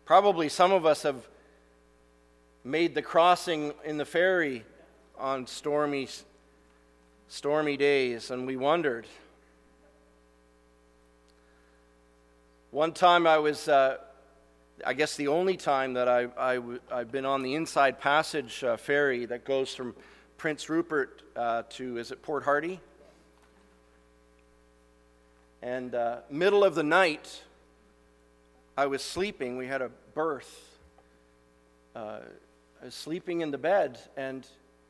Probably some of us have made the crossing in the ferry on stormy days, and we wondered. One time I was, I guess the only time that I've been on the Inside Passage ferry that goes from Prince Rupert to, is it Port Hardy? And middle of the night, I was sleeping. We had a berth. I was sleeping in the bed, and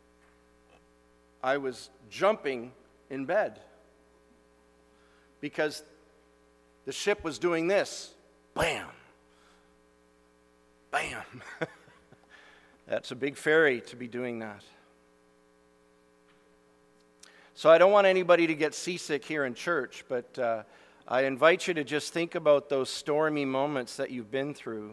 I was jumping in bed because the ship was doing this. Bam! Bam! That's a big ferry to be doing that. So I don't want anybody to get seasick here in church, but I invite you to just think about those stormy moments that you've been through.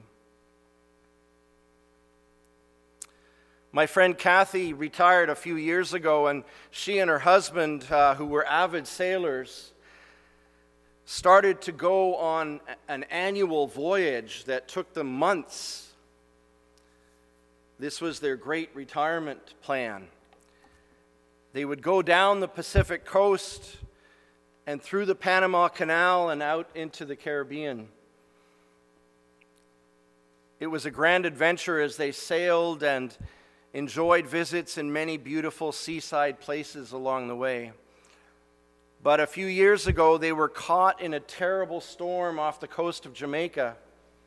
My friend Kathy retired a few years ago, and she and her husband, who were avid sailors, started to go on an annual voyage that took them months. This was their great retirement plan. They would go down the Pacific coast and through the Panama Canal and out into the Caribbean. It was a grand adventure as they sailed and enjoyed visits in many beautiful seaside places along the way. But a few years ago, they were caught in a terrible storm off the coast of Jamaica.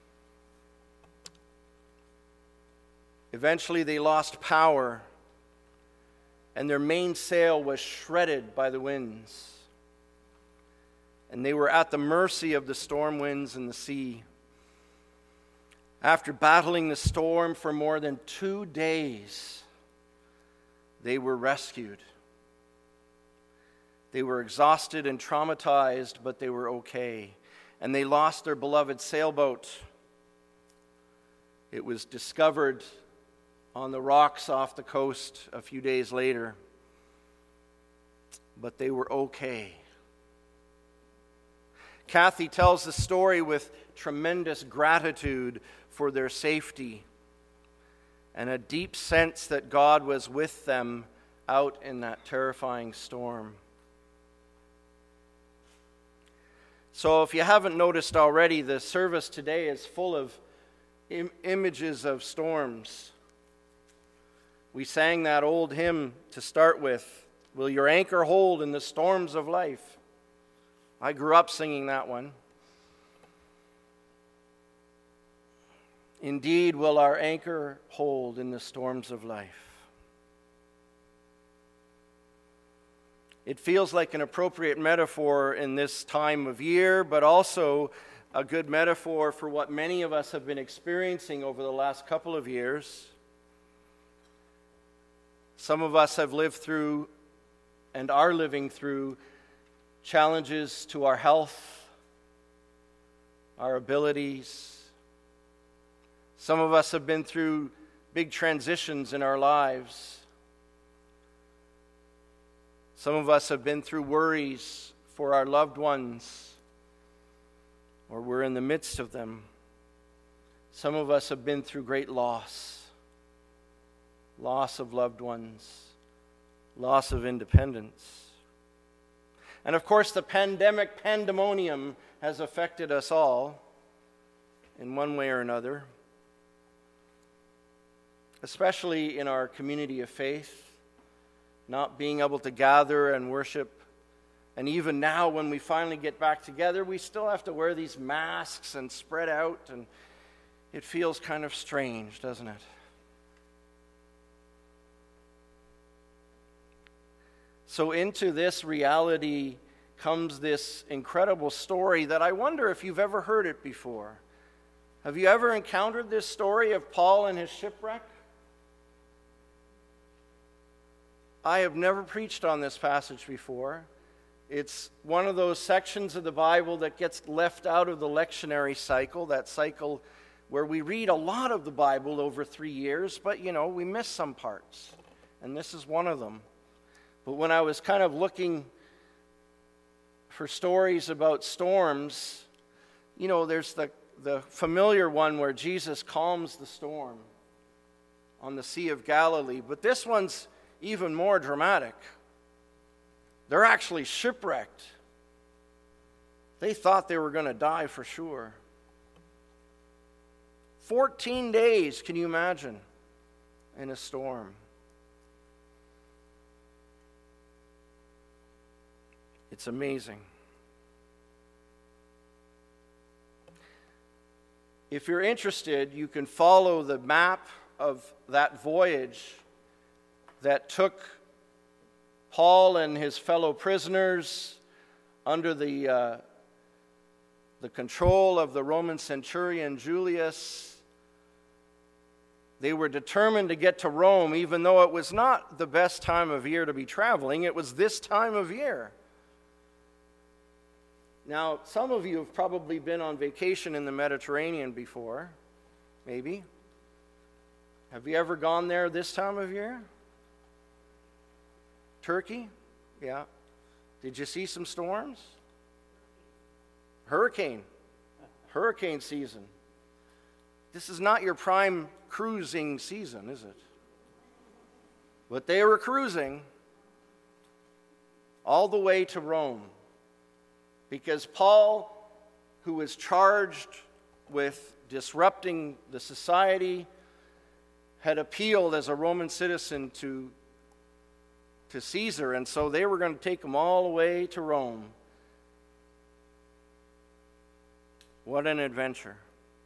Eventually, they lost power, and their mainsail was shredded by the winds. And they were at the mercy of the storm winds and the sea. After battling the storm for more than 2 days, they were rescued. They were exhausted and traumatized, but they were okay. And they lost their beloved sailboat. It was discovered on the rocks off the coast a few days later. But they were okay. Kathy tells the story with tremendous gratitude for their safety and a deep sense that God was with them out in that terrifying storm. So if you haven't noticed already, the service today is full of images of storms. We sang that old hymn to start with, "Will your anchor hold in the storms of life?" I grew up singing that one. Indeed, will our anchor hold in the storms of life? It feels like an appropriate metaphor in this time of year, but also a good metaphor for what many of us have been experiencing over the last couple of years. Some of us have lived through and are living through challenges to our health, our abilities. Some of us have been through big transitions in our lives. Some of us have been through worries for our loved ones, or we're in the midst of them. Some of us have been through great loss of loved ones, loss of independence. And of course, the pandemic pandemonium has affected us all in one way or another, especially in our community of faith, not being able to gather and worship. And even now, when we finally get back together, we still have to wear these masks and spread out, and it feels kind of strange, doesn't it? So into this reality comes this incredible story that I wonder if you've ever heard it before. Have you ever encountered this story of Paul and his shipwreck? I have never preached on this passage before. It's one of those sections of the Bible that gets left out of the lectionary cycle, that cycle where we read a lot of the Bible over 3 years, but we miss some parts. And this is one of them. But when I was kind of looking for stories about storms, there's the familiar one where Jesus calms the storm on the Sea of Galilee, but this one's even more dramatic. They're actually shipwrecked. They thought they were going to die for sure. 14 days, can you imagine, in a storm? It's amazing. If you're interested, you can follow the map of that voyage that took Paul and his fellow prisoners under the control of the Roman centurion Julius. They were determined to get to Rome, even though it was not the best time of year to be traveling. It was this time of year. Now, some of you have probably been on vacation in the Mediterranean before, maybe. Have you ever gone there this time of year? Turkey? Yeah. Did you see some storms? Hurricane season. This is not your prime cruising season, is it? But they were cruising all the way to Rome because Paul, who was charged with disrupting the society, had appealed as a Roman citizen to Caesar, and so they were going to take him all the way to Rome. What an adventure.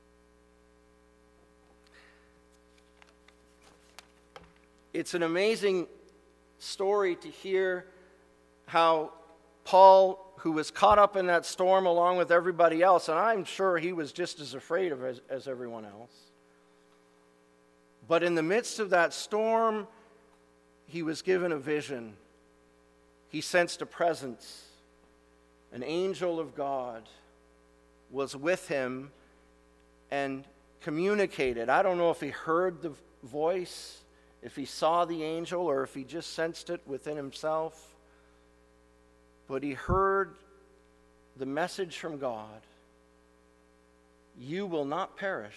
It's an amazing story to hear how Paul, who was caught up in that storm along with everybody else, and I'm sure he was just as afraid of it as everyone else. But in the midst of that storm, he was given a vision. He sensed a presence. An angel of God was with him and communicated. I don't know if he heard the voice, if he saw the angel, or if he just sensed it within himself. But he heard the message from God. You will not perish.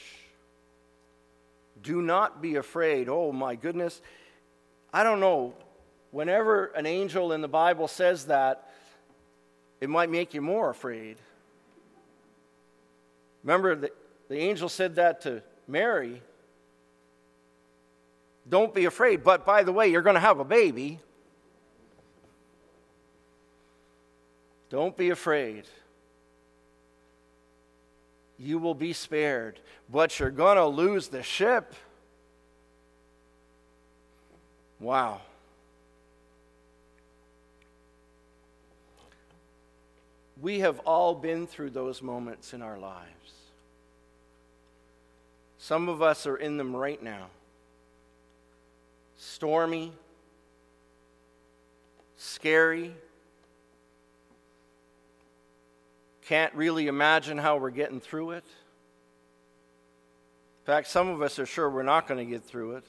Do not be afraid. Oh my goodness. I don't know. Whenever an angel in the Bible says that, it might make you more afraid. Remember, the angel said that to Mary. Don't be afraid. But by the way, you're going to have a baby. Don't be afraid. You will be spared. But you're going to lose the ship. Wow. We have all been through those moments in our lives. Some of us are in them right now. Stormy, scary. Can't really imagine how we're getting through it. In fact, some of us are sure we're not going to get through it.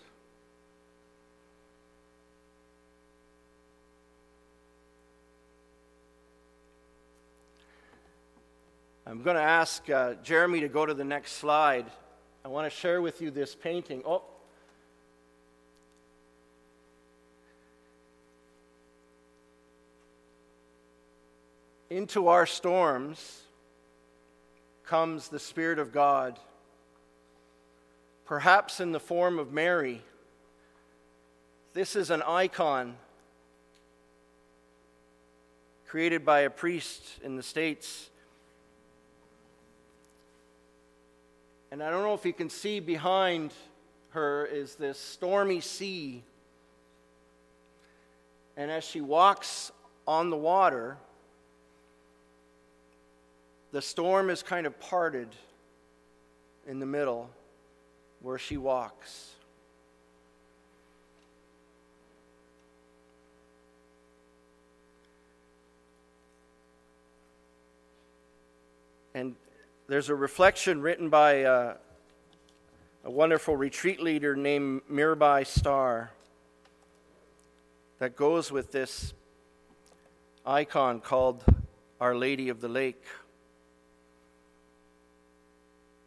I'm going to ask Jeremy to go to the next slide. I want to share with you this painting. Into our storms comes the Spirit of God, perhaps in the form of Mary. This is an icon created by a priest in the States. And I don't know if you can see behind her is this stormy sea. And as she walks on the water, the storm is kind of parted in the middle where she walks. And there's a reflection written by a wonderful retreat leader named Mirabai Starr that goes with this icon called Our Lady of the Lake.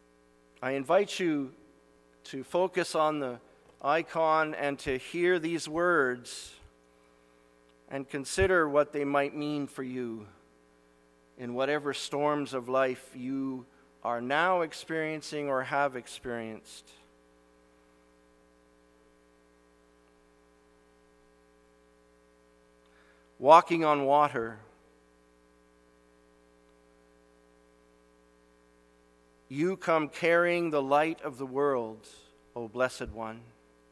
I invite you to focus on the icon and to hear these words and consider what they might mean for you in whatever storms of life you are now experiencing or have experienced. Walking on water. You come carrying the light of the world, O Blessed One.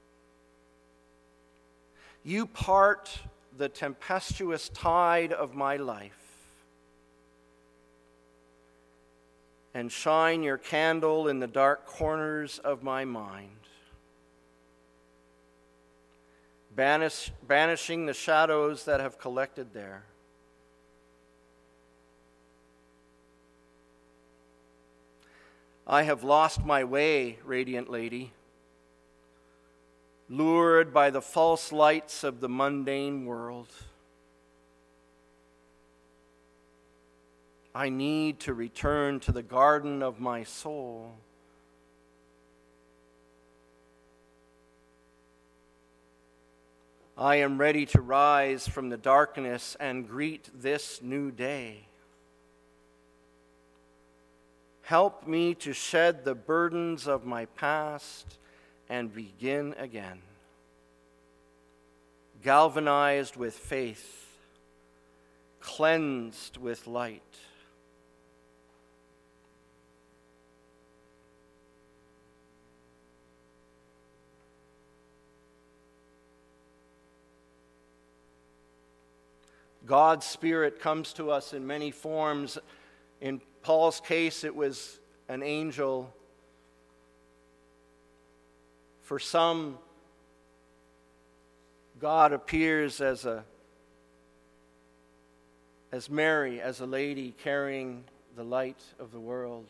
You part the tempestuous tide of my life and shine your candle in the dark corners of my mind, banishing the shadows that have collected there. I have lost my way, radiant lady, lured by the false lights of the mundane world. I need to return to the garden of my soul. I am ready to rise from the darkness and greet this new day. Help me to shed the burdens of my past and begin again, galvanized with faith, cleansed with light. God's Spirit comes to us in many forms. In Paul's case, it was an angel. For some, God appears as Mary, as a lady carrying the light of the world.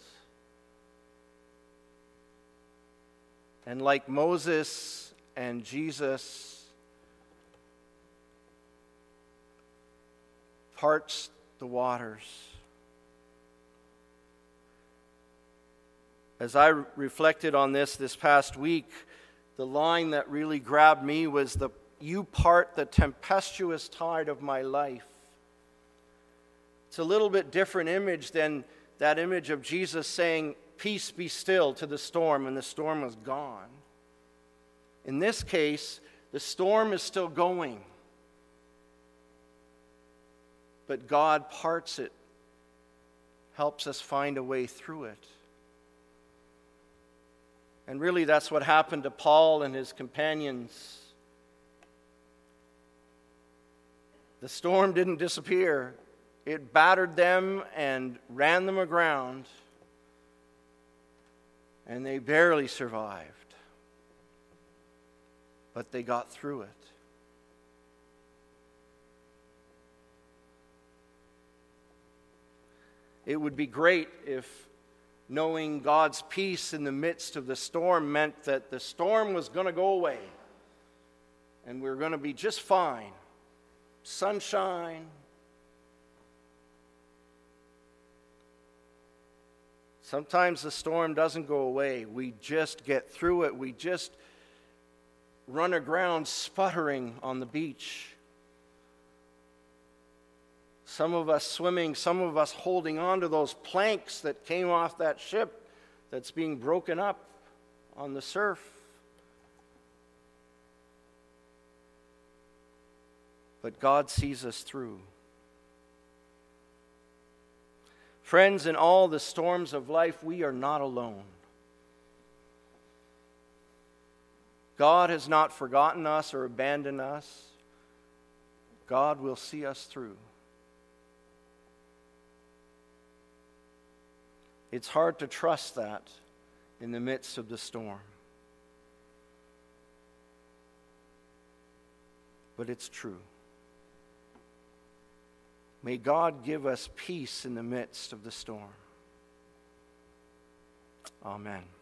And like Moses and Jesus, parts the waters. As I reflected on this past week, the line that really grabbed me was you part the tempestuous tide of my life. It's a little bit different image than that image of Jesus saying, "Peace, be still," to the storm, and the storm was gone. In this case, the storm is still going, but God parts it, helps us find a way through it. And really, that's what happened to Paul and his companions. The storm didn't disappear. It battered them and ran them aground, and they barely survived. But they got through it. It would be great if knowing God's peace in the midst of the storm meant that the storm was going to go away and we're going to be just fine. Sunshine. Sometimes the storm doesn't go away. We just get through it. We just run aground sputtering on the beach. Some of us swimming, some of us holding on to those planks that came off that ship that's being broken up on the surf. But God sees us through. Friends, in all the storms of life, we are not alone. God has not forgotten us or abandoned us. God will see us through. It's hard to trust that in the midst of the storm. But it's true. May God give us peace in the midst of the storm. Amen.